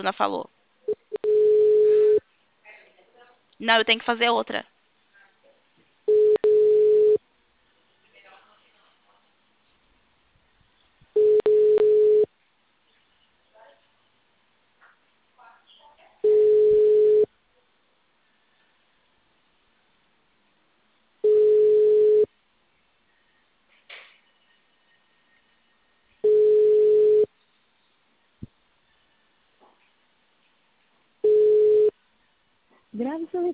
Bruna falou. Não, eu tenho que fazer outra. Grave seu